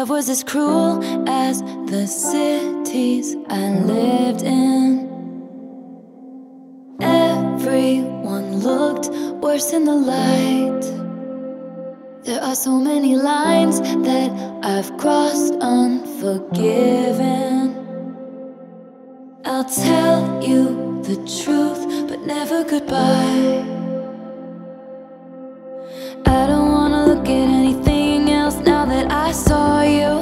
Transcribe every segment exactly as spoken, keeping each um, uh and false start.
love was as cruel as the cities I lived in. Everyone looked worse in the light. There are so many lines that I've crossed unforgiven. I'll tell you the truth, but never goodbye. I don't wanna look at anything else now that I saw you.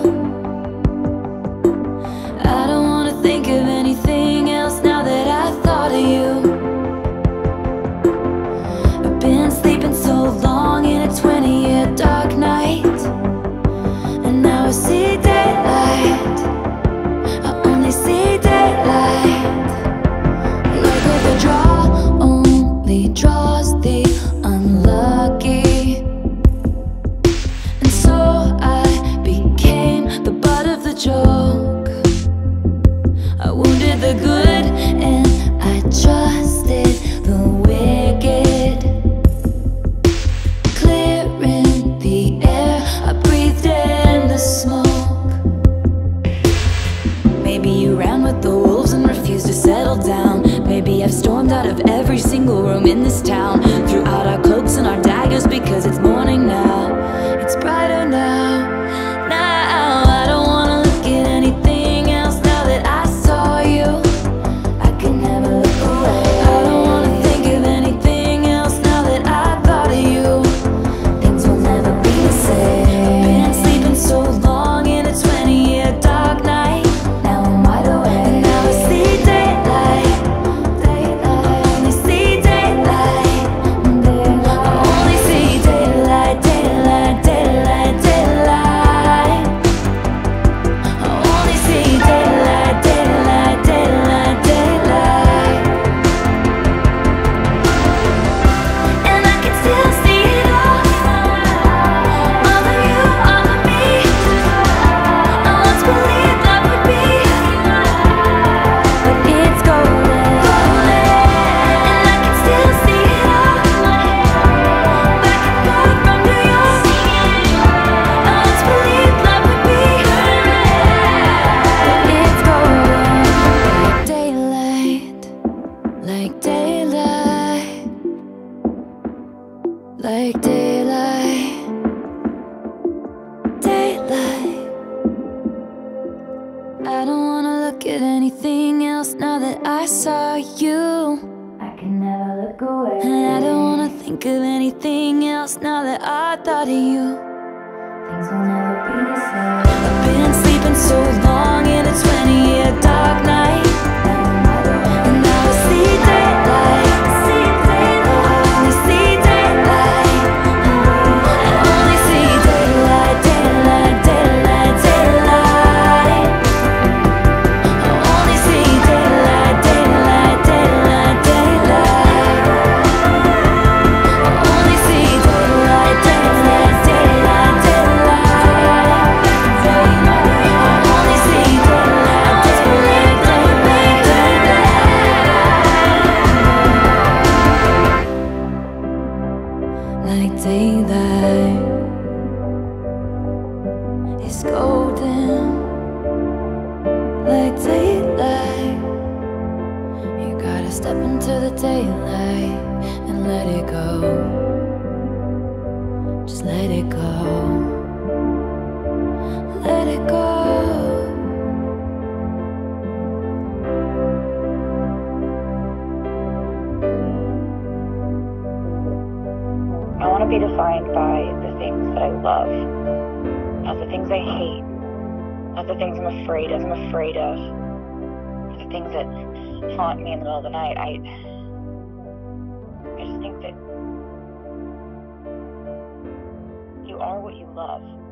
I don't wanna think of anything else now that I thought of you. I've been sleeping so long in a twenty-year dark night, and now I see daylight. I only see daylight. Like if the draw only draws the unlucky, and so I became the butt of the joke. I wounded the good and I trusted the wicked. Clearing the air, I breathed in the smoke. Maybe you ran with the wolves and refused to settle down. Maybe I've stormed out of every single room in this town, threw out our cloaks and our daggers because it's morning now. It's brighter now. Now I don't wanna look at anything else now that I saw you. I can never look away. I don't wanna think of anything else now that I thought of you. Things will never be the same. I've been sleeping so long in a twenty-year dark night. Now I'm wide awake, and now I see daylight. Daylight. I only see daylight. Daylight. I only see daylight, daylight, daylight, daylight. I only see daylight, daylight, daylight, daylight. And I can still see it all. All of you, all of me. I once believed love would be, but it's golden. And I can still see it all. Back and forth from New York. I once believed love would be, but it's golden. Like daylight, like daylight, like daylight, daylight. I don't wanna look at anything else now that I saw you. I can never look away. And I don't wanna think of anything else now that I thought of you. Things will never be the same. I've been sleeping so long in a twenty-year dark night, and now I see daylight. See daylight. I only see daylight. I only see daylight, daylight, daylight, daylight. I only see daylight, daylight, daylight, daylight. I only see daylight, daylight, daylight, daylight. I only see daylight, daylight, daylight, daylight. Like daylight, it's golden. Like daylight, you gotta step into the daylight and let it go. Just let it go. Let it go. I want to be defined by the things that I love, not the things I hate, not the things I'm afraid of. I'm afraid of not the things that haunt me in the middle of the night. I, I just think that you are what you love.